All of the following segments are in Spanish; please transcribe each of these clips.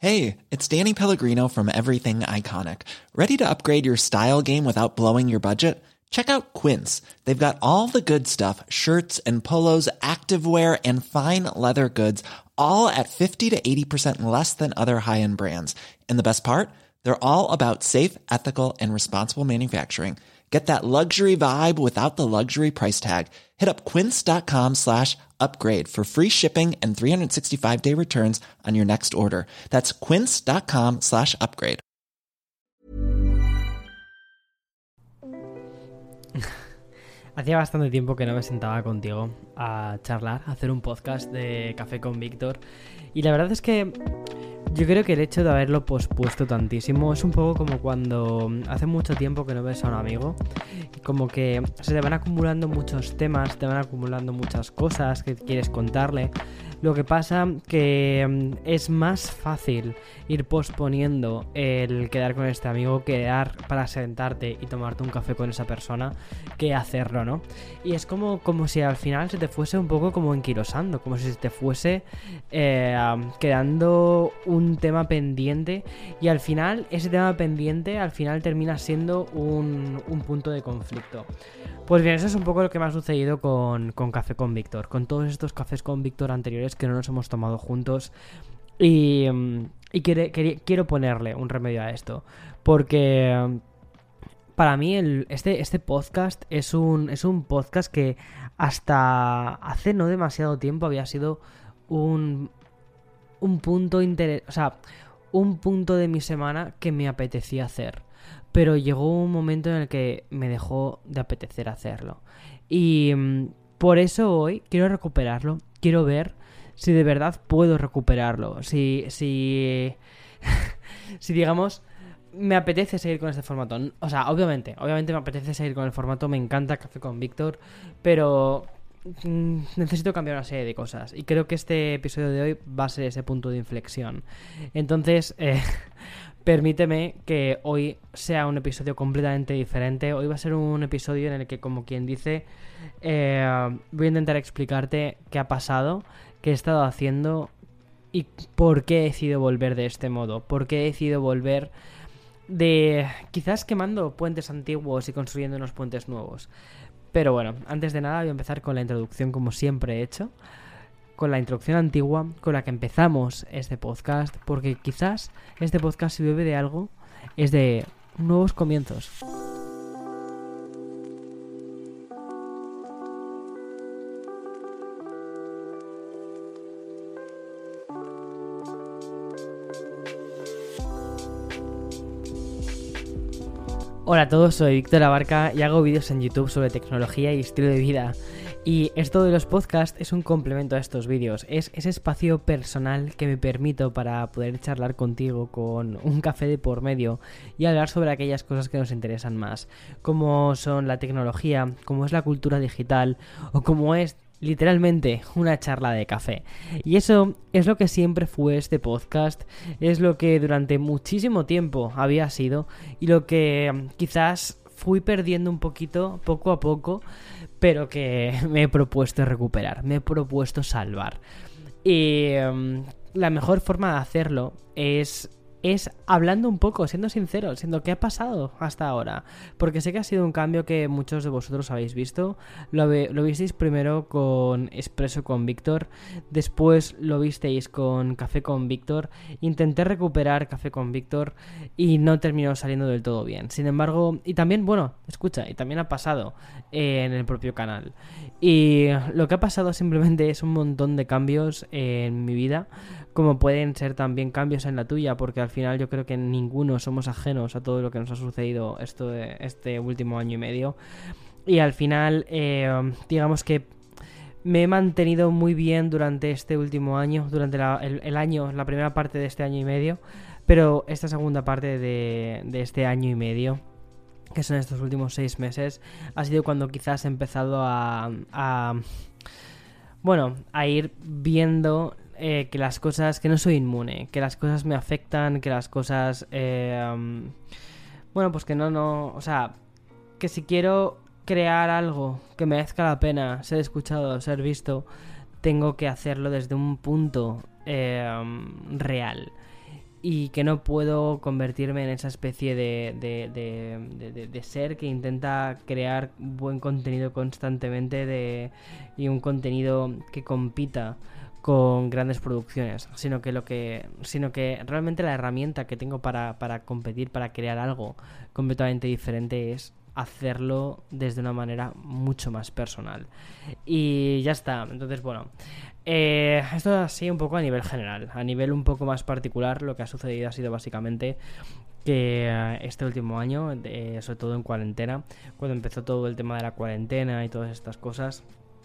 Hey, it's Danny Pellegrino from Everything Iconic. Ready to upgrade your style game without blowing your budget? Check out Quince. They've got all the good stuff, shirts and polos, activewear, and fine leather goods, all at 50 to 80% less than other high-end brands. And the best part? They're all about safe, ethical, and responsible manufacturing. Get that luxury vibe without the luxury price tag. Hit up quince.com/upgrade for free shipping and 365-day returns on your next order. That's quince.com/upgrade. Hacía bastante tiempo que no me sentaba contigo a charlar, a hacer un podcast de Café con Víctor. Y la verdad es que yo creo que el hecho de haberlo pospuesto tantísimo es un poco como cuando hace mucho tiempo que no ves a un amigo, como que se te van acumulando muchos temas, te van acumulando muchas cosas que quieres contarle. Lo que pasa que es más fácil ir posponiendo el quedar con este amigo, quedar para sentarte y tomarte un café con esa persona, que hacerlo, ¿no? Y es como si al final se te fuese un poco como enquilosando, como si se te fuese quedando un tema pendiente, y al final ese tema pendiente al final termina siendo un punto de conflicto. Pues bien, eso es un poco lo que me ha sucedido con Café con Víctor, con todos estos cafés con Víctor anteriores que no nos hemos tomado juntos, y quiero ponerle un remedio a esto, porque para mí este podcast es un podcast que hasta hace no demasiado tiempo había sido un punto un punto de mi semana que me apetecía hacer. Pero llegó un momento en el que me dejó de apetecer hacerlo. Y por eso hoy quiero recuperarlo. Quiero ver si de verdad puedo recuperarlo. Si digamos, me apetece seguir con este formato. O sea, obviamente me apetece seguir con el formato. Me encanta Café con Víctor. Pero necesito cambiar una serie de cosas. Y creo que este episodio de hoy va a ser ese punto de inflexión. Entonces, permíteme que hoy sea un episodio completamente diferente. Hoy va a ser un episodio en el que, como quien dice, voy a intentar explicarte qué ha pasado, qué he estado haciendo y por qué he decidido volver de este modo. Por qué he decidido volver de quizás quemando puentes antiguos y construyendo unos puentes nuevos. Pero bueno, antes de nada voy a empezar con la introducción, como siempre he hecho. Con la introducción antigua con la que empezamos este podcast, porque quizás este podcast, si bebe de algo, es de nuevos comienzos. Hola a todos, soy Víctor Abarca y hago vídeos en YouTube sobre tecnología y estilo de vida. Y esto de los podcasts es un complemento a estos vídeos, es ese espacio personal que me permito para poder charlar contigo con un café de por medio y hablar sobre aquellas cosas que nos interesan más, como son la tecnología, como es la cultura digital o como es literalmente una charla de café. Y eso es lo que siempre fue este podcast, es lo que durante muchísimo tiempo había sido y lo que quizás fui perdiendo un poquito, poco a poco, pero que me he propuesto recuperar, me he propuesto salvar. Y la mejor forma de hacerlo es hablando un poco, siendo sincero, siendo qué ha pasado hasta ahora. Porque sé que ha sido un cambio que muchos de vosotros habéis visto. Lo visteis primero con Expreso con Víctor, después lo visteis con Café con Víctor. Intenté recuperar Café con Víctor y no terminó saliendo del todo bien. Sin embargo, y también, bueno, escucha, y también ha pasado en el propio canal. Y lo que ha pasado simplemente es un montón de cambios en mi vida, como pueden ser también cambios en la tuya, porque al final yo creo que ninguno somos ajenos a todo lo que nos ha sucedido este último año y medio. Y al final, digamos que me he mantenido muy bien durante este último año, durante el año, la primera parte de este año y medio, pero esta segunda parte de este año y medio, que son estos últimos 6 meses, ha sido cuando quizás he empezado a ir viendo que las cosas, que no soy inmune, que las cosas me afectan, que las cosas, pues que o sea, que si quiero crear algo que merezca la pena ser escuchado, ser visto, tengo que hacerlo desde un punto real. y que no puedo convertirme en esa especie de ser que intenta crear buen contenido constantemente y un contenido que compita con grandes producciones, sino que realmente la herramienta que tengo para competir, para crear algo completamente diferente es hacerlo desde una manera mucho más personal. Y ya está. Entonces, bueno, esto así un poco a nivel general. A nivel un poco más particular, lo que ha sucedido ha sido básicamente que este último año, sobre todo en cuarentena, cuando empezó todo el tema de la cuarentena y todas estas cosas,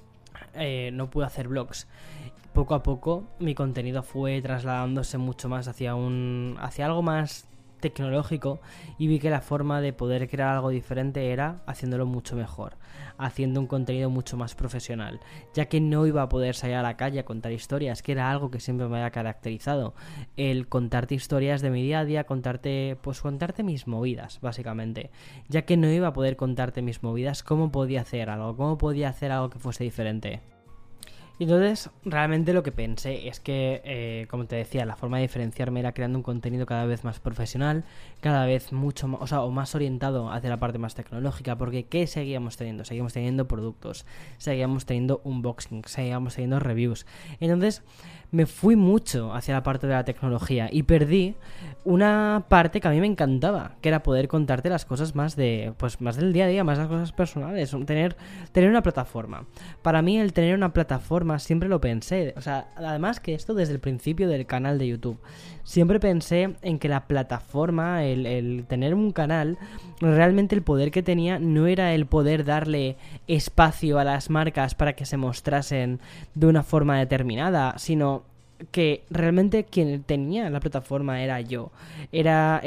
no pude hacer vlogs. Poco a poco mi contenido fue trasladándose mucho más hacia algo más tecnológico, y vi que la forma de poder crear algo diferente era haciéndolo mucho mejor, haciendo un contenido mucho más profesional, ya que no iba a poder salir a la calle a contar historias, que era algo que siempre me había caracterizado, el contarte historias de mi día a día, contarte mis movidas, básicamente, ya que no iba a poder contarte mis movidas. ¿Cómo podía hacer algo que fuese diferente? Y entonces, realmente lo que pensé es que, como te decía, la forma de diferenciarme era creando un contenido cada vez más profesional, cada vez mucho más, o más orientado hacia la parte más tecnológica, porque ¿qué seguíamos teniendo? Seguíamos teniendo productos, seguíamos teniendo unboxing, seguíamos teniendo reviews. Entonces, me fui mucho hacia la parte de la tecnología y perdí una parte que a mí me encantaba, que era poder contarte las cosas más del día a día, más las cosas personales, tener una plataforma. Para mí el tener una plataforma siempre lo pensé, o sea, además que esto desde el principio del canal de YouTube, siempre pensé en que la plataforma, el tener un canal, realmente el poder que tenía no era el poder darle espacio a las marcas para que se mostrasen de una forma determinada, sino que realmente quien tenía la plataforma era yo. Era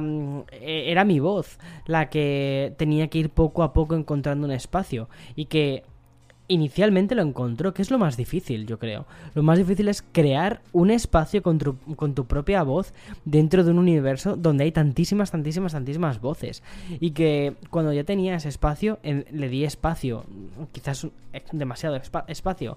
mi voz la que tenía que ir poco a poco encontrando un espacio, y que inicialmente lo encontró, que es lo más difícil, yo creo. Lo más difícil es crear un espacio con tu propia voz dentro de un universo donde hay tantísimas voces. Y que cuando ya tenía ese espacio, le di espacio, quizás demasiado espacio,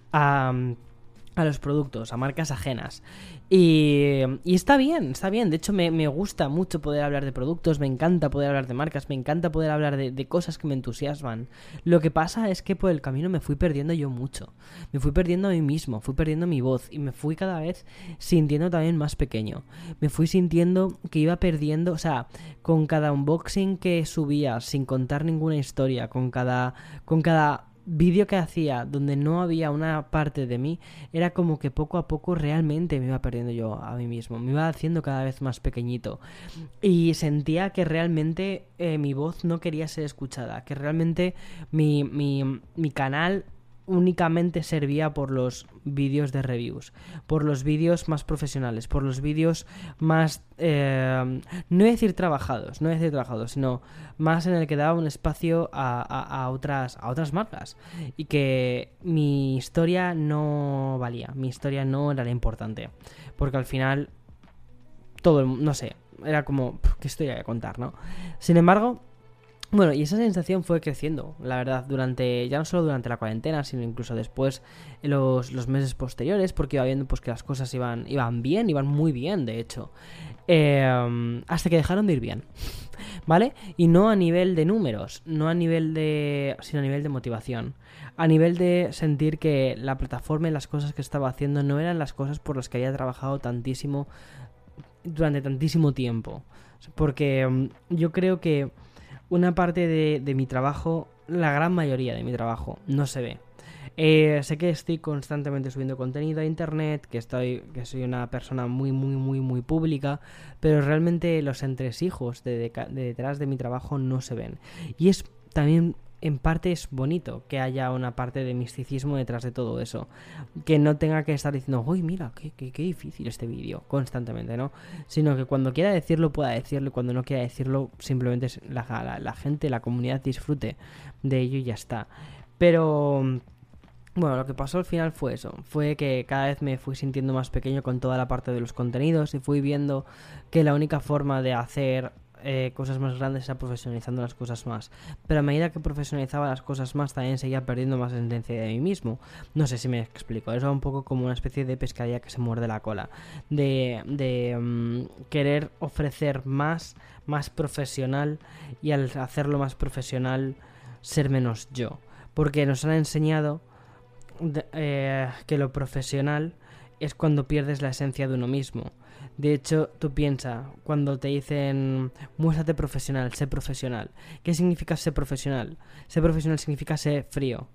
a los productos, a marcas ajenas. Y está bien. De hecho, me gusta mucho poder hablar de productos, me encanta poder hablar de marcas, me encanta poder hablar de cosas que me entusiasman. Lo que pasa es que por el camino me fui perdiendo yo mucho. Me fui perdiendo a mí mismo, fui perdiendo mi voz, y me fui cada vez sintiendo también más pequeño. Me fui sintiendo que iba perdiendo, o sea, con cada unboxing que subía, sin contar ninguna historia, con cada vídeo que hacía donde no había una parte de mí, era como que poco a poco realmente me iba perdiendo yo a mí mismo, me iba haciendo cada vez más pequeñito, y sentía que realmente mi voz no quería ser escuchada, que realmente mi canal únicamente servía por los vídeos de reviews, por los vídeos más profesionales, por los vídeos más no voy a decir trabajados, sino más en el que daba un espacio a otras marcas, y que mi historia no valía, mi historia no era la importante, porque al final no sé, era como, ¿qué historia voy a contar, no? Sin embargo, bueno, y esa sensación fue creciendo, la verdad, ya no solo durante la cuarentena, sino incluso después, en los meses posteriores, porque iba viendo pues que las cosas iban bien, iban muy bien, de hecho, hasta que dejaron de ir bien, ¿vale? Y no a nivel de números, sino a nivel de motivación, a nivel de sentir que la plataforma y las cosas que estaba haciendo no eran las cosas por las que había trabajado tantísimo durante tantísimo tiempo, porque yo creo que una parte de mi trabajo, la gran mayoría de mi trabajo, no se ve. Sé que estoy constantemente subiendo contenido a internet, que soy una persona muy, muy, muy, muy pública, pero realmente los entresijos de detrás de mi trabajo no se ven. Y es también, en parte, es bonito que haya una parte de misticismo detrás de todo eso, que no tenga que estar diciendo, uy, mira, qué difícil este vídeo, constantemente, ¿no? Sino que cuando quiera decirlo, pueda decirlo, y cuando no quiera decirlo, simplemente la gente, la comunidad disfrute de ello y ya está. Pero bueno, lo que pasó al final fue eso, fue que cada vez me fui sintiendo más pequeño con toda la parte de los contenidos, y fui viendo que la única forma de hacer cosas más grandes, era profesionalizando las cosas más. Pero a medida que profesionalizaba las cosas más, también seguía perdiendo más esencia de mí mismo. No sé si me explico. Eso es un poco como una especie de pescadilla que se muerde la cola. De querer ofrecer más profesional, y al hacerlo más profesional, ser menos yo. Porque nos han enseñado que lo profesional es cuando pierdes la esencia de uno mismo. De hecho, tú piensas, cuando te dicen muéstrate profesional, sé profesional. ¿Qué significa ser profesional? Ser profesional significa ser frío,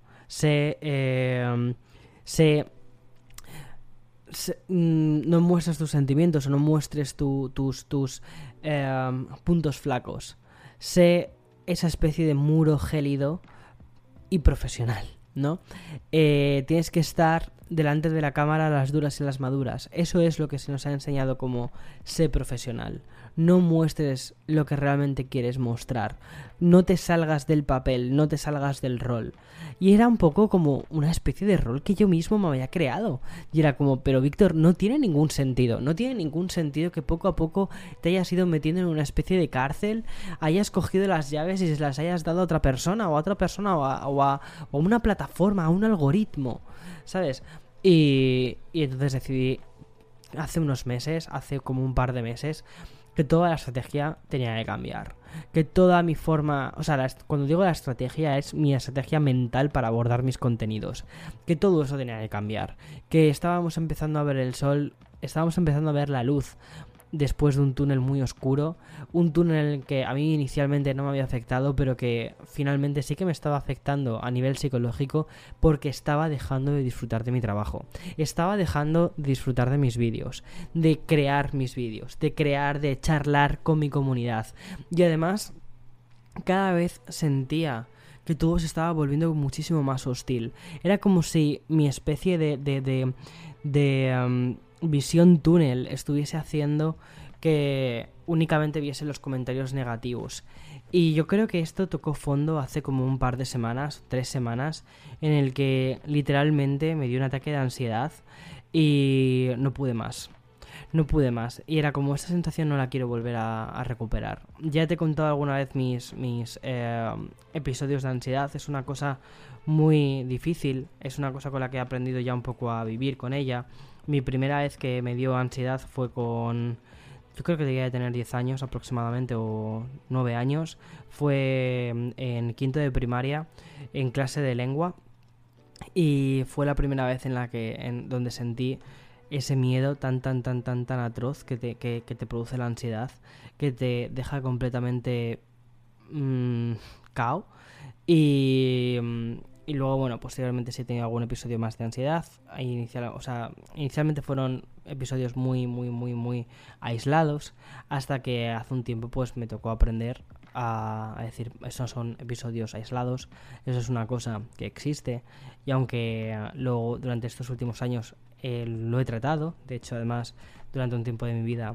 no muestres tus sentimientos o no muestres tus puntos flacos. Sé esa especie de muro gélido y profesional, ¿no? Tienes que estar delante de la cámara las duras y las maduras. Eso es lo que se nos ha enseñado como ser profesional. No muestres lo que realmente quieres mostrar. No te salgas del papel, no te salgas del rol. Y era un poco como una especie de rol que yo mismo me había creado. Y era como, pero Víctor, no tiene ningún sentido. No tiene ningún sentido que poco a poco te hayas ido metiendo en una especie de cárcel, hayas cogido las llaves y se las hayas dado a otra persona o a una plataforma, a un algoritmo, ¿sabes? Y entonces decidí hace como un par de meses, que toda la estrategia tenía que cambiar. Que toda mi forma... O sea, cuando digo la estrategia, es mi estrategia mental para abordar mis contenidos. Que todo eso tenía que cambiar. Que estábamos empezando a ver el sol, estábamos empezando a ver la luz después de un túnel muy oscuro. Un túnel que a mí inicialmente no me había afectado, pero que finalmente sí que me estaba afectando a nivel psicológico, porque estaba dejando de disfrutar de mi trabajo. Estaba dejando de disfrutar de mis vídeos, de crear mis vídeos, de charlar con mi comunidad. Y además, cada vez sentía que todo se estaba volviendo muchísimo más hostil. Era como si mi especie de visión túnel estuviese haciendo que únicamente viese los comentarios negativos. Y yo creo que esto tocó fondo hace como un par de semanas, 3 semanas, en el que literalmente me dio un ataque de ansiedad y no pude más. Y era como, esta sensación no la quiero volver a recuperar. Ya te he contado alguna vez mis episodios de ansiedad. Es una cosa muy difícil, es una cosa con la que he aprendido ya un poco a vivir con ella. Mi primera vez que me dio ansiedad fue con... Yo creo que debía de tener 10 años aproximadamente, o 9 años. Fue en quinto de primaria, en clase de lengua. Y fue la primera vez donde sentí ese miedo tan atroz que te produce la ansiedad, que te deja completamente cao. Y luego, bueno, posteriormente sí he tenido algún episodio más de ansiedad. Inicialmente fueron episodios muy aislados, hasta que hace un tiempo pues me tocó aprender a decir, esos son episodios aislados, eso es una cosa que existe. Y aunque luego durante estos últimos años lo he tratado, de hecho además durante un tiempo de mi vida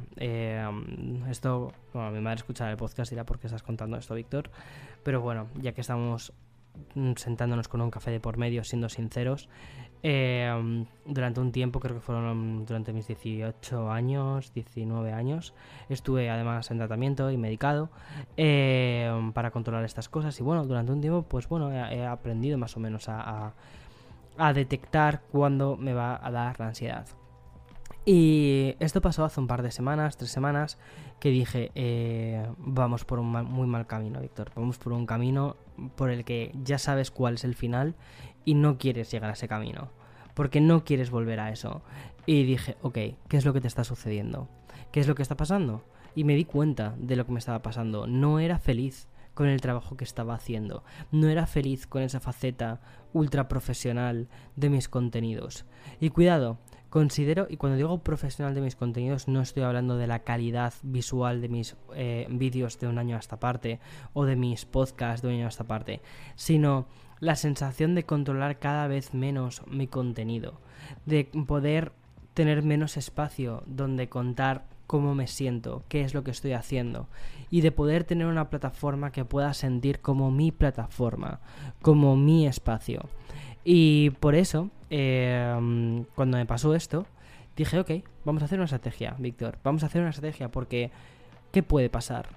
mi madre escuchará el podcast y dirá, ¿por qué estás contando esto, Víctor? Pero bueno, ya que estamos sentándonos con un café de por medio, siendo sinceros, durante un tiempo, creo que fueron durante mis 18 años, 19 años, estuve además en tratamiento y medicado para controlar estas cosas. Y bueno, durante un tiempo pues bueno, he aprendido más o menos a detectar cuándo me va a dar la ansiedad. Y esto pasó hace un par de semanas, 3 semanas, que dije, vamos por un muy mal camino, Víctor. Vamos por un camino por el que ya sabes cuál es el final y no quieres llegar a ese camino, porque no quieres volver a eso. Y dije, ok, ¿qué es lo que te está sucediendo? ¿Qué es lo que está pasando? Y me di cuenta de lo que me estaba pasando. No era feliz con el trabajo que estaba haciendo. No era feliz con esa faceta ultra profesional de mis contenidos. Y cuidado, considero, y cuando digo profesional de mis contenidos, no estoy hablando de la calidad visual de mis vídeos de un año a esta parte, o de mis podcasts de un año a esta parte, sino la sensación de controlar cada vez menos mi contenido, de poder tener menos espacio donde contar cómo me siento, qué es lo que estoy haciendo, y de poder tener una plataforma que pueda sentir como mi plataforma, como mi espacio. Y por eso, cuando me pasó esto, dije, ok, vamos a hacer una estrategia, Víctor. Vamos a hacer una estrategia, porque ¿qué puede pasar?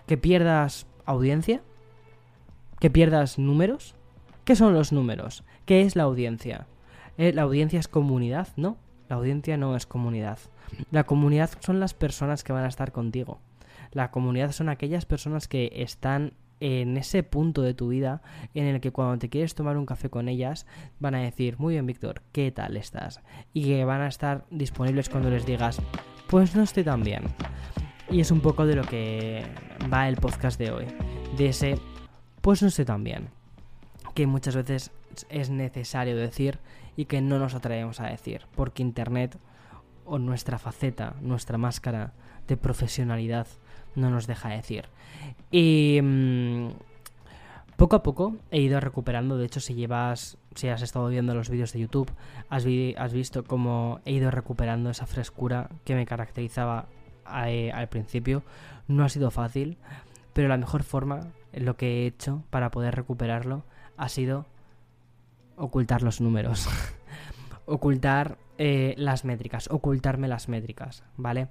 ¿Que pierdas audiencia? ¿Que pierdas números? ¿Qué son los números? ¿Qué es la audiencia? ¿La audiencia es comunidad? No, la audiencia no es comunidad. La comunidad son las personas que van a estar contigo. La comunidad son aquellas personas que están en ese punto de tu vida en el que cuando te quieres tomar un café con ellas van a decir, muy bien Víctor, ¿qué tal estás? Y que van a estar disponibles cuando les digas, pues no estoy tan bien. Y es un poco de lo que va el podcast de hoy, de ese, pues no estoy tan bien, que muchas veces es necesario decir y que no nos atrevemos a decir, porque Internet o nuestra faceta, nuestra máscara de profesionalidad no nos deja decir. Y poco a poco he ido recuperando. De hecho, si has estado viendo los vídeos de YouTube, has visto cómo he ido recuperando esa frescura que me caracterizaba al principio. No ha sido fácil, pero la mejor forma, lo que he hecho para poder recuperarlo, ha sido ocultar los números. Ocultar las métricas, ocultarme las métricas, ¿vale?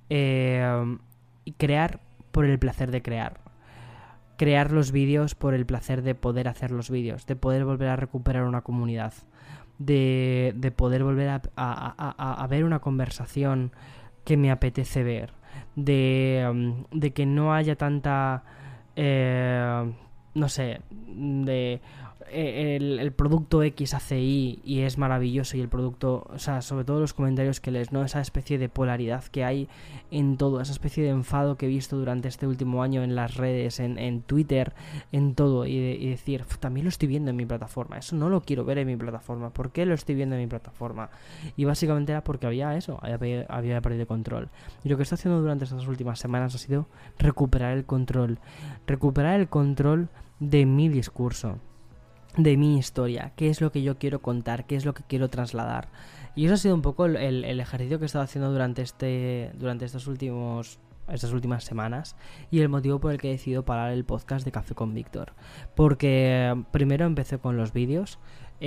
Y crear por el placer de crear. Crear los vídeos por el placer de poder hacer los vídeos, de poder volver a recuperar una comunidad, de poder volver a ver una conversación que me apetece ver, de que no haya tanta, no sé, de el producto X hace Y y es maravilloso, y el producto, o sea, sobre todo los comentarios que lees, ¿no? Esa especie de polaridad que hay en todo, esa especie de enfado que he visto durante este último año en las redes, en Twitter, en todo, y decir, también lo estoy viendo en mi plataforma, eso no lo quiero ver en mi plataforma, ¿por qué lo estoy viendo en mi plataforma? Y básicamente era porque había perdido control. Y lo que estoy haciendo durante estas últimas semanas ha sido recuperar el control de mi discurso, de mi historia, qué es lo que yo quiero contar, qué es lo que quiero trasladar. Y eso ha sido un poco el ejercicio que he estado haciendo durante estas últimas semanas, y el motivo por el que he decidido parar el podcast de Café con Víctor. Porque primero empecé con los vídeos,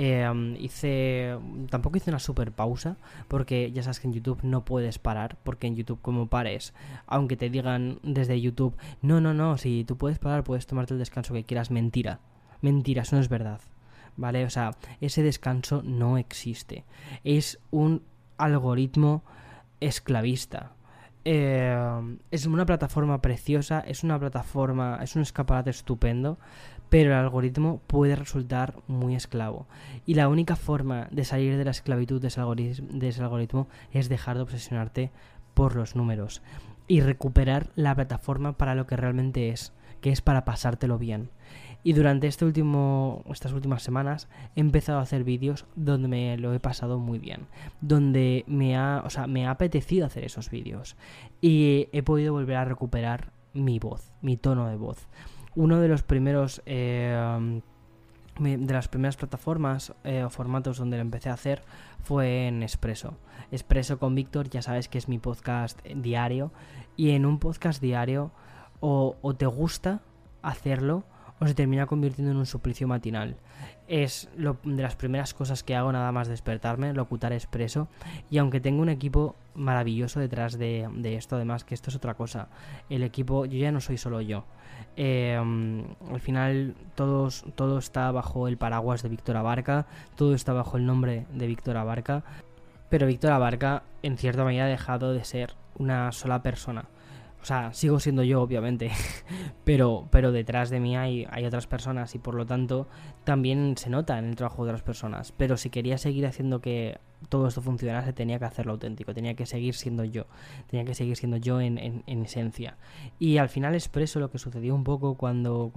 tampoco hice una super pausa, porque ya sabes que en YouTube no puedes parar, porque en YouTube como pares, aunque te digan desde YouTube, no, si tú puedes parar, puedes tomarte el descanso que quieras, mentira, eso no es verdad, ¿vale? O sea, ese descanso no existe, es un algoritmo esclavista. Es una plataforma preciosa, es un escaparate estupendo, pero el algoritmo puede resultar muy esclavo. Y la única forma de salir de la esclavitud de ese algoritmo es dejar de obsesionarte por los números y recuperar la plataforma para lo que realmente es, que es para pasártelo bien. Y durante estas últimas semanas he empezado a hacer vídeos donde me lo he pasado muy bien, donde me ha apetecido hacer esos vídeos, y he podido volver a recuperar mi voz, mi tono de voz. Uno de los primeros de las primeras plataformas o formatos donde lo empecé a hacer fue en Expreso con Víctor. Ya sabes que es mi podcast diario, y en un podcast diario o te gusta hacerlo o se termina convirtiendo en un suplicio matinal. Es de las primeras cosas que hago nada más despertarme, locutar Expreso, y aunque tengo un equipo maravilloso detrás de esto, además que esto es otra cosa, el equipo, yo ya no soy solo yo, al final todo está bajo el paraguas de Víctor Abarca, todo está bajo el nombre de Víctor Abarca, pero Víctor Abarca en cierta medida ha dejado de ser una sola persona. O sea, sigo siendo yo, obviamente, pero detrás de mí hay otras personas, y por lo tanto también se nota en el trabajo de otras personas. Pero si quería seguir haciendo que todo esto funcionase, tenía que hacerlo auténtico, tenía que seguir siendo yo en esencia. Y al final Expreso, lo que sucedió un poco cuando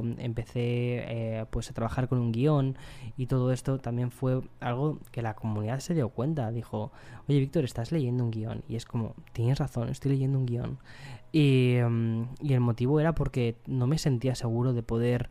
empecé pues a trabajar con un guión y todo esto, también fue algo que la comunidad se dio cuenta. Dijo, oye Víctor, estás leyendo un guión, y es como, tienes razón, estoy leyendo un guión. Y el motivo era porque no me sentía seguro de poder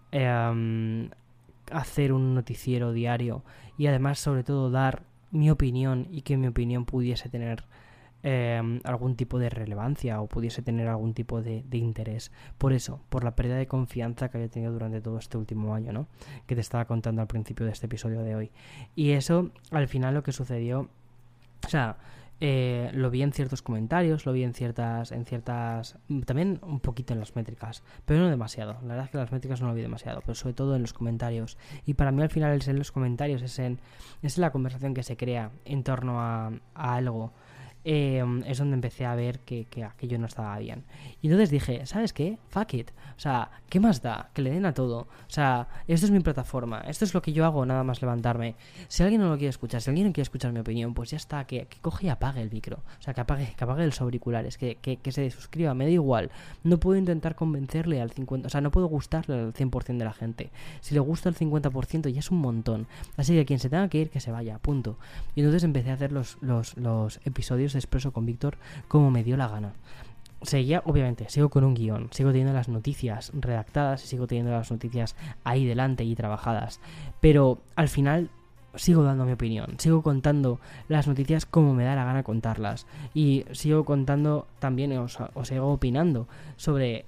hacer un noticiero diario, y además sobre todo dar mi opinión, y que mi opinión pudiese tener algún tipo de relevancia o pudiese tener algún tipo de interés. Por eso, por la pérdida de confianza que había tenido durante todo este último año, ¿no? Que te estaba contando al principio de este episodio de hoy. Y eso, al final, lo que sucedió, o sea, lo vi en ciertos comentarios, lo vi en ciertas, también un poquito en las métricas, pero no demasiado. La verdad es que las métricas no lo vi demasiado, pero sobre todo en los comentarios. Y para mí al final es en los comentarios, es en la conversación que se crea en torno a algo. Es donde empecé a ver que aquello no estaba bien. Y entonces dije, ¿sabes qué? Fuck it. O sea, ¿qué más da? Que le den a todo. O sea, esto es mi plataforma. Esto es lo que yo hago, nada más levantarme. Si alguien no lo quiere escuchar, si alguien no quiere escuchar mi opinión, pues ya está, que coge y apague el micro. O sea, que apague los auriculares, que se suscriba. Me da igual. No puedo intentar convencerle al 50%. O sea, no puedo gustarle al 100% de la gente. Si le gusta el 50% ya es un montón. Así que quien se tenga que ir, que se vaya. Punto. Y entonces empecé a hacer los episodios de Expreso con Víctor como me dio la gana. Obviamente, sigo con un guión, sigo teniendo las noticias redactadas, sigo teniendo las noticias ahí delante y trabajadas, pero al final sigo dando mi opinión, sigo contando las noticias como me da la gana contarlas y sigo contando también, os sigo opinando sobre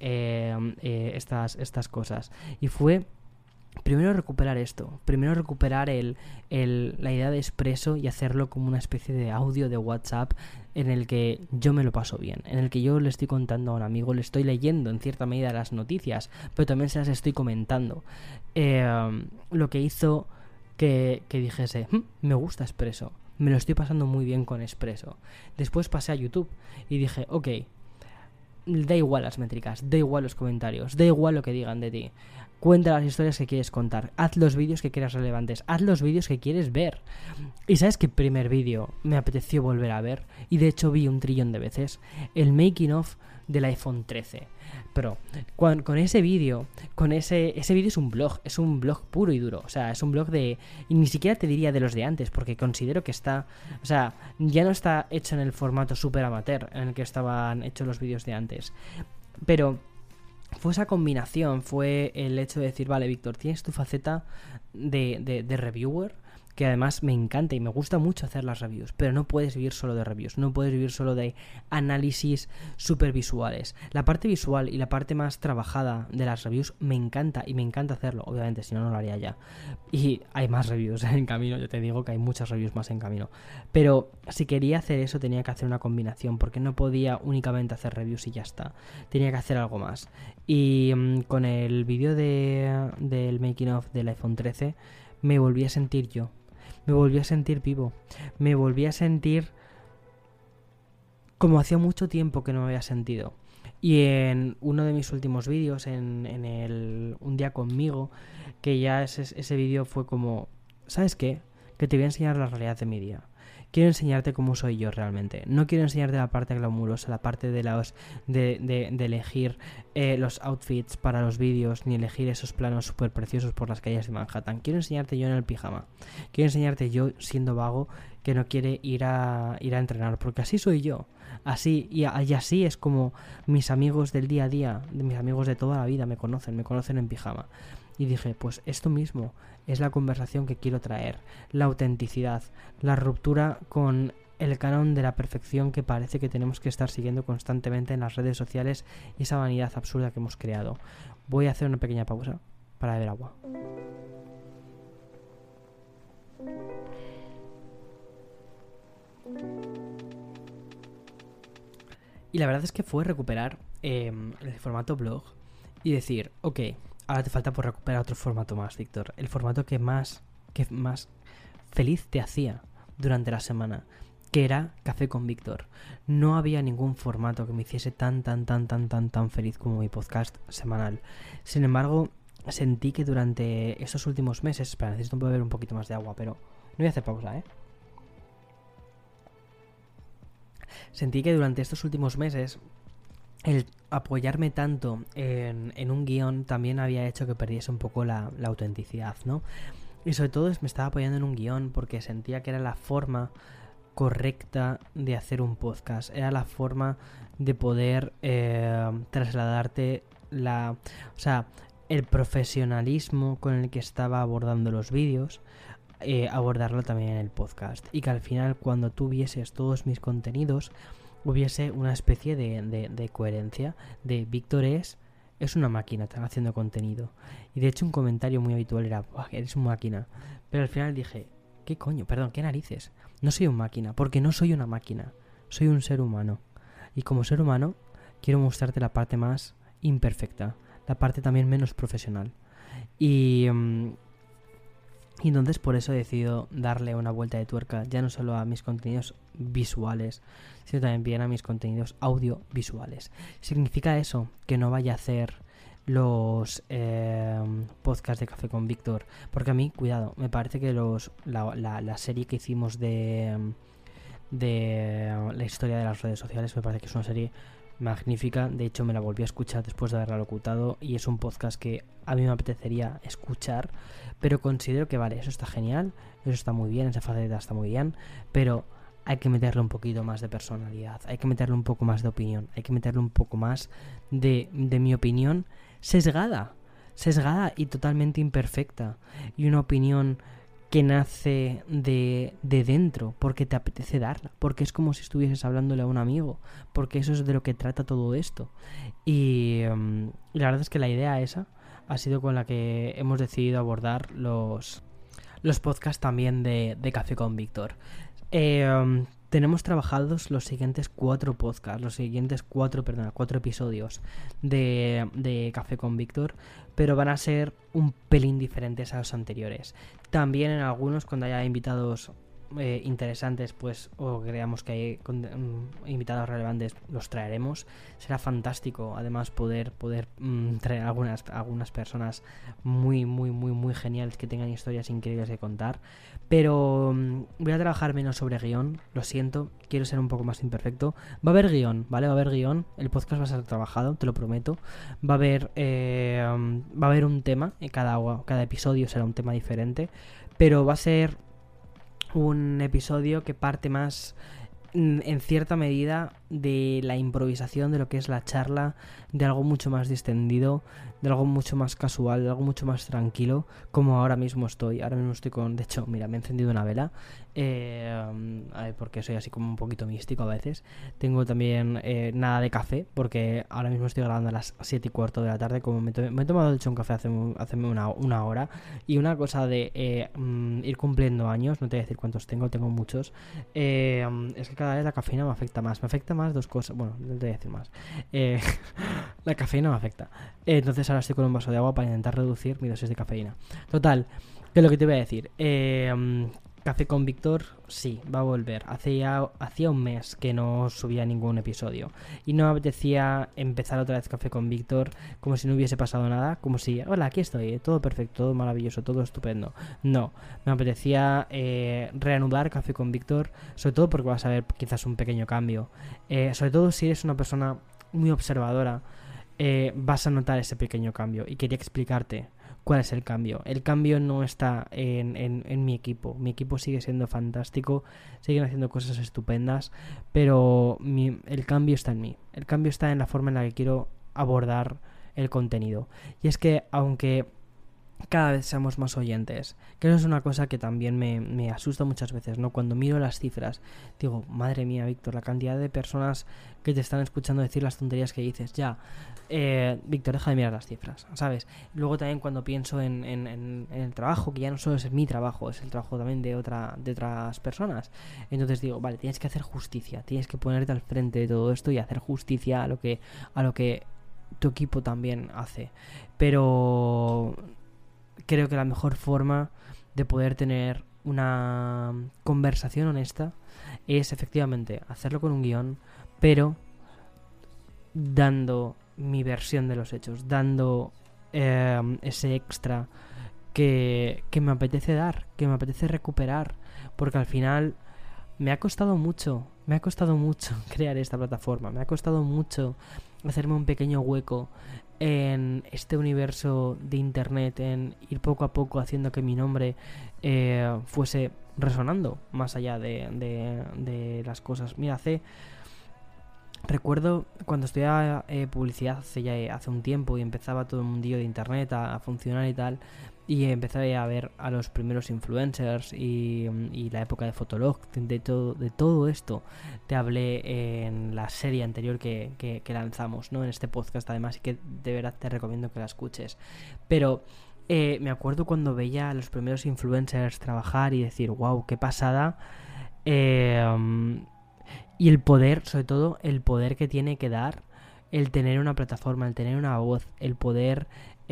estas cosas. Y fue primero recuperar esto, primero recuperar la idea de Expreso y hacerlo como una especie de audio de WhatsApp en el que yo me lo paso bien, en el que yo le estoy contando a un amigo, le estoy leyendo en cierta medida las noticias, pero también se las estoy comentando. Lo que hizo que dijese, me gusta Expreso, me lo estoy pasando muy bien con Expreso. Después pasé a YouTube y dije, ok, da igual las métricas, da igual los comentarios, da igual lo que digan de ti. Cuenta las historias que quieres contar, haz los vídeos que quieras relevantes, haz los vídeos que quieres ver. Y ¿sabes qué primer vídeo me apeteció volver a ver? Y de hecho vi 1.000.000.000 de veces. El making of del iPhone 13. Pero con ese vídeo, ese vídeo es un blog puro y duro. O sea, es un blog y ni siquiera te diría de los de antes, porque considero que está, o sea, ya no está hecho en el formato super amateur en el que estaban hechos los vídeos de antes. Pero fue esa combinación, fue el hecho de decir, vale, Víctor, tienes tu faceta de reviewer, que además me encanta y me gusta mucho hacer las reviews, pero no puedes vivir solo de reviews, no puedes vivir solo de análisis super visuales. La parte visual y la parte más trabajada de las reviews me encanta y me encanta hacerlo, obviamente, si no, no lo haría ya. Y hay más reviews en camino, yo te digo que hay muchas reviews más en camino. Pero si quería hacer eso tenía que hacer una combinación, porque no podía únicamente hacer reviews y ya está. Tenía que hacer algo más. Y con el vídeo del making of del iPhone 13 me volví a sentir yo. Me volví a sentir vivo. Me volví a sentir como hacía mucho tiempo que no me había sentido. Y en uno de mis últimos vídeos, en el Un día conmigo, que ya ese vídeo fue como, ¿sabes qué? Que te voy a enseñar la realidad de mi día. Quiero enseñarte cómo soy yo realmente. No quiero enseñarte la parte glamurosa, la parte de elegir los outfits para los vídeos, ni elegir esos planos súper preciosos por las calles de Manhattan. Quiero enseñarte yo en el pijama. Quiero enseñarte yo siendo vago que no quiere ir a entrenar, porque así soy yo. Así y así es como mis amigos del día a día, mis amigos de toda la vida me conocen en pijama. Y dije, pues esto mismo es la conversación que quiero traer, la autenticidad, la ruptura con el canon de la perfección que parece que tenemos que estar siguiendo constantemente en las redes sociales y esa vanidad absurda que hemos creado. Voy a hacer una pequeña pausa para beber agua. Y la verdad es que fue recuperar el formato blog y decir, ok, ahora te falta por recuperar otro formato más, Víctor. El formato que más feliz te hacía durante la semana, que era Café con Víctor. No había ningún formato que me hiciese tan feliz como mi podcast semanal. Sin embargo, sentí que durante esos últimos meses... Espera, necesito beber un poquito más de agua, pero no voy a hacer pausa, ¿eh? Sentí que durante estos últimos meses el apoyarme tanto en un guión también había hecho que perdiese un poco la autenticidad, ¿no? Y sobre todo me estaba apoyando en un guión porque sentía que era la forma correcta de hacer un podcast. Era la forma de poder trasladarte el profesionalismo con el que estaba abordando los vídeos, abordarlo también en el podcast. Y que al final, cuando tú vieses todos mis contenidos, hubiese una especie de coherencia de Víctor es una máquina, están haciendo contenido. Y de hecho un comentario muy habitual era, eres una máquina. Pero al final dije, ¿qué coño? Perdón, ¿qué narices? No soy una máquina, porque no soy una máquina. soy un ser humano. Y como ser humano, quiero mostrarte la parte más imperfecta, la parte también menos profesional. Y entonces por eso he decidido darle una vuelta de tuerca, ya no solo a mis contenidos visuales, sino también a mis contenidos audiovisuales. ¿Significa eso que no vaya a hacer los podcasts de Café con Víctor? Porque a mí, cuidado, me parece que la serie que hicimos de la historia de las redes sociales, me parece que es una serie magnífica. De hecho, me la volví a escuchar después de haberla locutado y es un podcast que a mí me apetecería escuchar, pero considero que vale, eso está genial, eso está muy bien, esa faceta está muy bien, pero hay que meterle un poquito más de personalidad, hay que meterle un poco más de opinión, hay que meterle un poco más de mi opinión sesgada y totalmente imperfecta, y una opinión que nace de dentro, porque te apetece darla, porque es como si estuvieses hablándole a un amigo, porque eso es de lo que trata todo esto. Y la verdad es que la idea esa ha sido con la que hemos decidido abordar los podcasts también de Café con Víctor. Tenemos trabajados los siguientes 4 podcasts, los siguientes 4 episodios de Café con Víctor, pero van a ser un pelín diferentes a los anteriores. También en algunos, cuando haya invitados interesantes, pues, o creamos que hay invitados relevantes, los traeremos. Será fantástico, además, poder traer algunas personas muy geniales que tengan historias increíbles de contar. Pero voy a trabajar menos sobre guión, lo siento, quiero ser un poco más imperfecto. Va a haber guión, ¿vale? Va a haber guión, el podcast va a ser trabajado, te lo prometo. Va a haber un tema, cada episodio será un tema diferente, pero va a ser un episodio que parte más en cierta medida de la improvisación, de lo que es la charla, de algo mucho más distendido, de algo mucho más casual, de algo mucho más tranquilo, como ahora mismo estoy. Ahora mismo estoy con... De hecho, mira, me he encendido una vela, porque soy así como un poquito místico a veces. Tengo también nada de café, porque ahora mismo estoy grabando a las 7:15 de la tarde, como me he tomado de hecho un café hace una hora. Y una cosa de ir cumpliendo años, no te voy a decir cuántos tengo muchos, es que cada vez la cafeína me afecta más 2 cosas, bueno, no te voy a decir más. La cafeína me afecta, entonces ahora estoy con un vaso de agua para intentar reducir mi dosis de cafeína. Total, que es lo que te voy a decir, Café con Víctor, sí, va a volver. Hacía un mes que no subía ningún episodio y no me apetecía empezar otra vez Café con Víctor como si no hubiese pasado nada, como si, hola, aquí estoy, todo perfecto, todo maravilloso, todo estupendo. No, me apetecía reanudar Café con Víctor, sobre todo porque vas a ver quizás un pequeño cambio. Sobre todo si eres una persona muy observadora, vas a notar ese pequeño cambio y quería explicarte cuál es el cambio. El cambio no está en mi equipo. Mi equipo sigue siendo fantástico, siguen haciendo cosas estupendas, pero el cambio está en mí. El cambio está en la forma en la que quiero abordar el contenido. Y es que aunque cada vez seamos más oyentes, que eso es una cosa que también me asusta muchas veces, ¿no? Cuando miro las cifras, digo, madre mía, Víctor, la cantidad de personas que te están escuchando decir las tonterías que dices. Ya, Víctor, deja de mirar las cifras, ¿sabes? Luego también cuando pienso en el trabajo, que ya no solo es mi trabajo, es el trabajo también de otras personas. Entonces digo, vale, tienes que hacer justicia, tienes que ponerte al frente de todo esto y hacer justicia a lo que tu equipo también hace. Pero creo que la mejor forma de poder tener una conversación honesta es efectivamente hacerlo con un guión, pero dando mi versión de los hechos, dando ese extra que me apetece dar, que me apetece recuperar, porque al final me ha costado mucho crear esta plataforma, me ha costado mucho hacerme un pequeño hueco en este universo de internet, en ir poco a poco haciendo que mi nombre fuese resonando más allá de las cosas. Mira, recuerdo cuando estudiaba publicidad hace un tiempo y empezaba todo el mundillo de internet a funcionar y tal, y empecé a ver a los primeros influencers y la época de Fotolog, de todo esto te hablé en la serie anterior que lanzamos, ¿no? En este podcast además, y que de verdad te recomiendo que la escuches. Pero me acuerdo cuando veía a los primeros influencers trabajar y decir, wow, qué pasada. Y el poder, sobre todo, el poder que tiene que dar el tener una plataforma, el tener una voz, el poder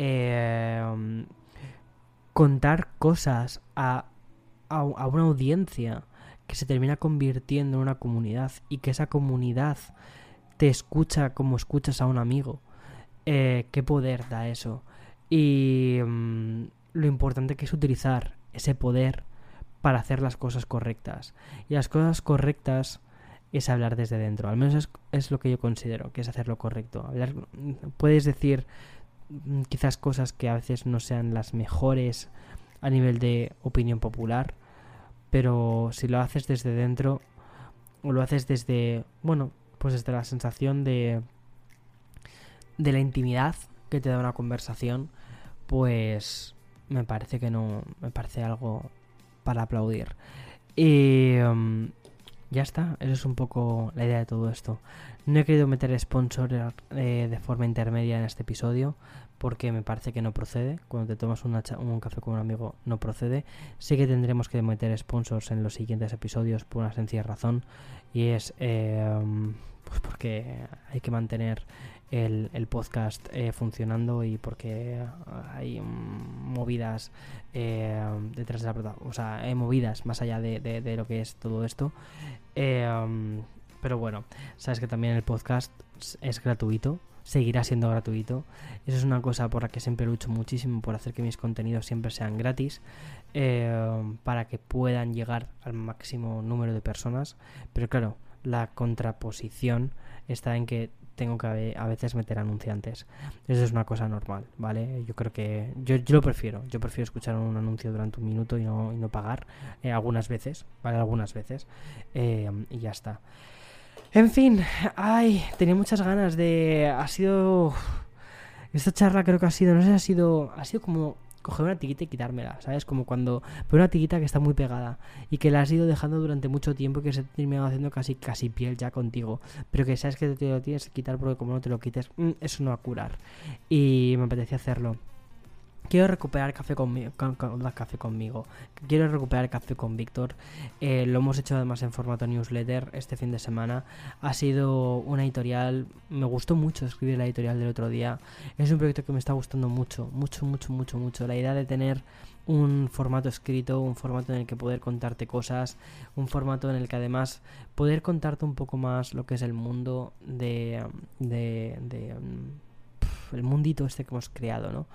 contar cosas a una audiencia que se termina convirtiendo en una comunidad y que esa comunidad te escucha como escuchas a un amigo. ¿Qué poder da eso? Y lo importante que es utilizar ese poder para hacer las cosas correctas. Y las cosas correctas es hablar desde dentro. Al menos es lo que yo considero, que es hacer lo correcto. Puedes decir quizás cosas que a veces no sean las mejores a nivel de opinión popular, pero si lo haces desde dentro o lo haces desde, bueno, pues desde la sensación de la intimidad que te da una conversación, pues me parece algo para aplaudir. Y ya está, eso es un poco la idea de todo esto. No he querido meter sponsor de forma intermedia en este episodio porque me parece que no procede. Cuando te tomas un café con un amigo no procede. Sí que tendremos que meter sponsors en los siguientes episodios por una sencilla razón, y es pues porque hay que mantener el podcast funcionando, y porque hay movidas detrás de la plataforma, o sea, hay movidas más allá de lo que es todo esto. Pero bueno, sabes que también el podcast es gratuito, seguirá siendo gratuito. Eso es una cosa por la que siempre lucho muchísimo, por hacer que mis contenidos siempre sean gratis, para que puedan llegar al máximo número de personas. Pero claro, la contraposición está en que tengo que a veces meter anunciantes. Eso es una cosa normal, ¿vale? Yo creo que yo lo prefiero. Yo prefiero escuchar un anuncio durante un minuto y no pagar algunas veces, ¿vale? Algunas veces. Y ya está. En fin, tenía muchas ganas de... Esta charla creo que ha sido como coger una tiguita y quitármela, ¿sabes? Como cuando... Pero una tiguita que está muy pegada y que la has ido dejando durante mucho tiempo y que se ha terminado haciendo casi piel ya contigo, pero que sabes que te lo tienes que quitar porque como no te lo quites, eso no va a curar. Y me apetecía hacerlo. Quiero recuperar Café conmigo. Quiero recuperar Café con Víctor. Lo hemos hecho además en formato newsletter este fin de semana. Ha sido una editorial. Me gustó mucho escribir la editorial del otro día. Es un proyecto que me está gustando mucho. La idea de tener un formato escrito, un formato en el que poder contarte cosas, un formato en el que además poder contarte un poco más lo que es el mundo el mundito este que hemos creado, ¿no?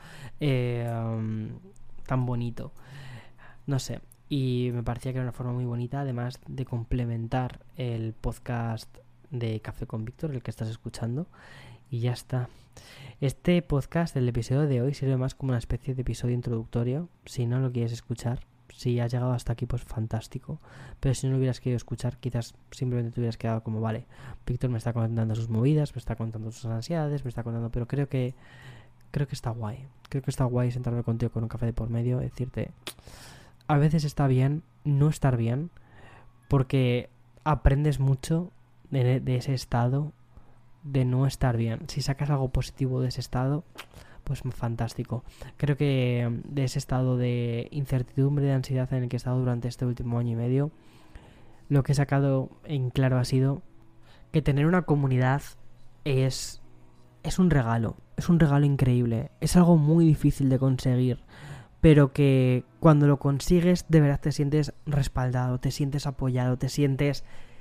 Tan bonito. No sé. Y me parecía que era una forma muy bonita, además de complementar el podcast de Café con Víctor, el que estás escuchando. Y ya está. Este podcast, el episodio de hoy, sirve más como una especie de episodio introductorio. Si no lo quieres escuchar, si has llegado hasta aquí, pues fantástico. Pero si no lo hubieras querido escuchar, quizás simplemente te hubieras quedado como, vale, Víctor me está contando sus movidas, me está contando sus ansiedades, me está contando... Pero creo que está guay. Creo que está guay sentarme contigo con un café de por medio, decirte... A veces está bien no estar bien, porque aprendes mucho de ese estado de no estar bien. Si sacas algo positivo de ese estado... pues fantástico. Creo que de ese estado de incertidumbre, de ansiedad en el que he estado durante este último año y medio, lo que he sacado en claro ha sido que tener una comunidad es un regalo increíble. Es algo muy difícil de conseguir, pero que cuando lo consigues de verdad te sientes respaldado, te sientes apoyado, te sientes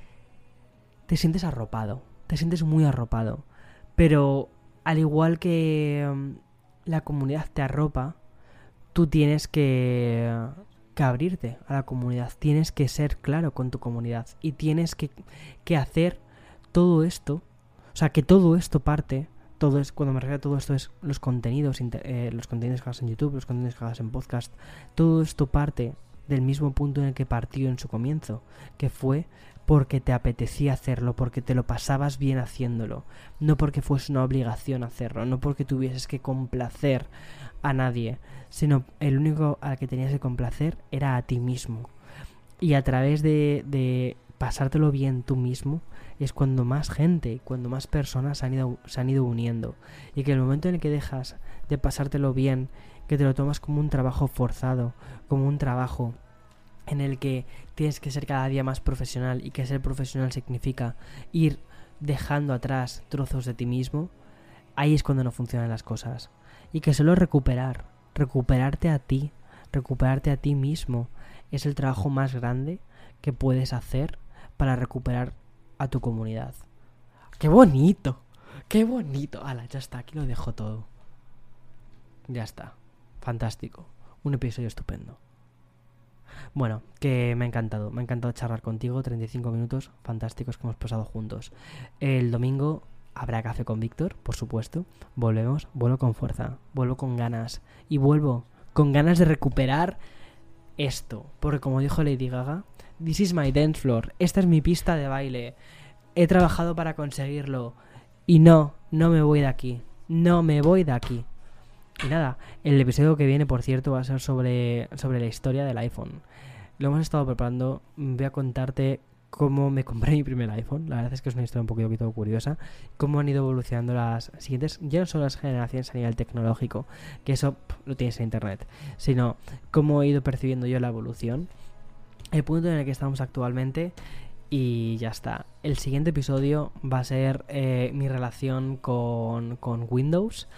arropado, te sientes muy arropado. Pero al igual que la comunidad te arropa, tú tienes que abrirte a la comunidad, tienes que ser claro con tu comunidad y tienes que hacer todo esto, o sea, que todo esto parte, cuando me refiero a todo esto es los contenidos que hagas en YouTube, los contenidos que hagas en podcast, todo esto parte del mismo punto en el que partió en su comienzo, que fue porque te apetecía hacerlo, porque te lo pasabas bien haciéndolo, no porque fuese una obligación hacerlo, no porque tuvieses que complacer a nadie, sino el único al que tenías que complacer era a ti mismo. Y a través de pasártelo bien tú mismo es cuando más gente, cuando más personas se han ido uniendo. Y que el momento en el que dejas de pasártelo bien, que te lo tomas como un trabajo forzado, como un trabajo en el que tienes que ser cada día más profesional y que ser profesional significa ir dejando atrás trozos de ti mismo, ahí es cuando no funcionan las cosas. Y que solo recuperarte a ti mismo es el trabajo más grande que puedes hacer para recuperar a tu comunidad. ¡Qué bonito! ¡Qué bonito! ¡Hala, ya está! Aquí lo dejo todo. Ya está. Fantástico. Un episodio estupendo. Bueno, que me ha encantado charlar contigo, 35 minutos fantásticos que hemos pasado juntos. El domingo habrá café con Víctor, por supuesto. Vuelvo con fuerza, vuelvo con ganas y vuelvo con ganas de recuperar esto, porque como dijo Lady Gaga, this is my dance floor, esta es mi pista de baile. He trabajado para conseguirlo y no me voy de aquí, Y nada, el episodio que viene, por cierto, va a ser sobre la historia del iPhone. Lo hemos estado preparando. Voy a contarte cómo me compré mi primer iPhone. La verdad es que es una historia un poquito curiosa. Cómo han ido evolucionando las siguientes, ya no solo las generaciones a nivel tecnológico, que eso lo tienes en internet, sino cómo he ido percibiendo yo la evolución, el punto en el que estamos actualmente. Y ya está. El siguiente episodio va a ser mi relación con Windows.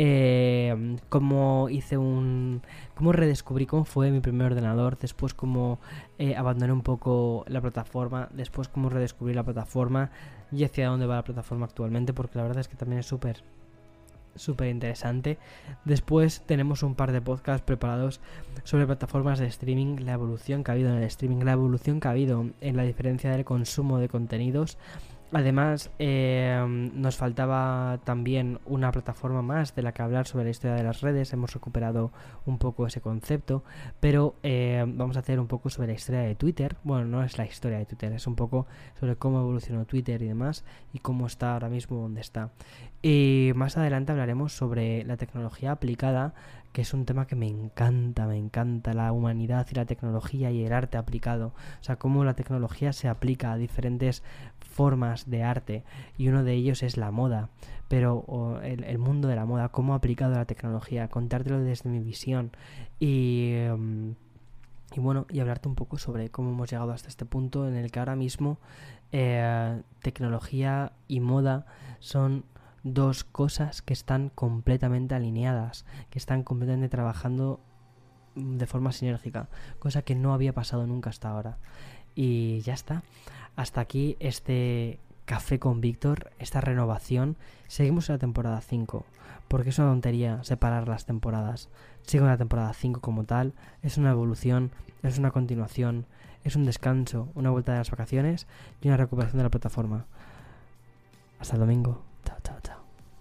Cómo redescubrí cómo fue mi primer ordenador. Después cómo abandoné un poco la plataforma. Después cómo redescubrí la plataforma. Y hacia dónde va la plataforma actualmente. Porque la verdad es que también es súper interesante. Después tenemos un par de podcasts preparados sobre plataformas de streaming, la evolución que ha habido en el streaming, la evolución que ha habido en la diferencia del consumo de contenidos. Además, nos faltaba también una plataforma más de la que hablar sobre la historia de las redes. Hemos recuperado un poco ese concepto, pero vamos a hacer un poco sobre la historia de Twitter. Bueno, no es la historia de Twitter, es un poco sobre cómo evolucionó Twitter y demás, y cómo está ahora mismo donde está. Y más adelante hablaremos sobre la tecnología aplicada, que es un tema que me encanta, la humanidad y la tecnología y el arte aplicado. O sea, cómo la tecnología se aplica a diferentes formas de arte, y uno de ellos es la moda, pero el mundo de la moda, cómo ha aplicado la tecnología, contártelo desde mi visión y bueno, y hablarte un poco sobre cómo hemos llegado hasta este punto en el que ahora mismo tecnología y moda son dos cosas que están completamente alineadas, que están completamente trabajando de forma sinérgica, cosa que no había pasado nunca hasta ahora. Y ya está. Hasta aquí este café con Víctor, esta renovación. Seguimos en la temporada 5, porque es una tontería separar las temporadas. Sigo en la temporada 5 como tal. Es una evolución, es una continuación, es un descanso, una vuelta de las vacaciones y una recuperación de la plataforma. Hasta el domingo. Chao, chao, chao.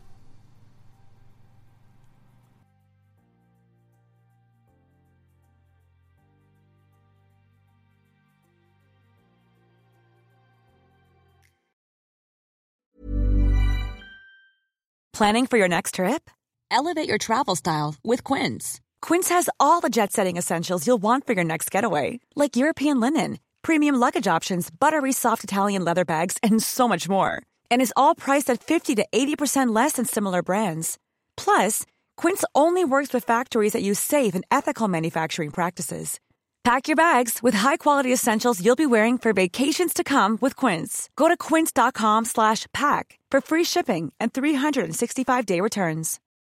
Planning for your next trip? Elevate your travel style with Quince. Quince has all the jet-setting essentials you'll want for your next getaway, like European linen, premium luggage options, buttery soft Italian leather bags, and so much more. And is all priced at 50 to 80% less than similar brands. Plus, Quince only works with factories that use safe and ethical manufacturing practices. Pack your bags with high-quality essentials you'll be wearing for vacations to come with Quince. Go to quince.com/pack for free shipping and 365-day returns.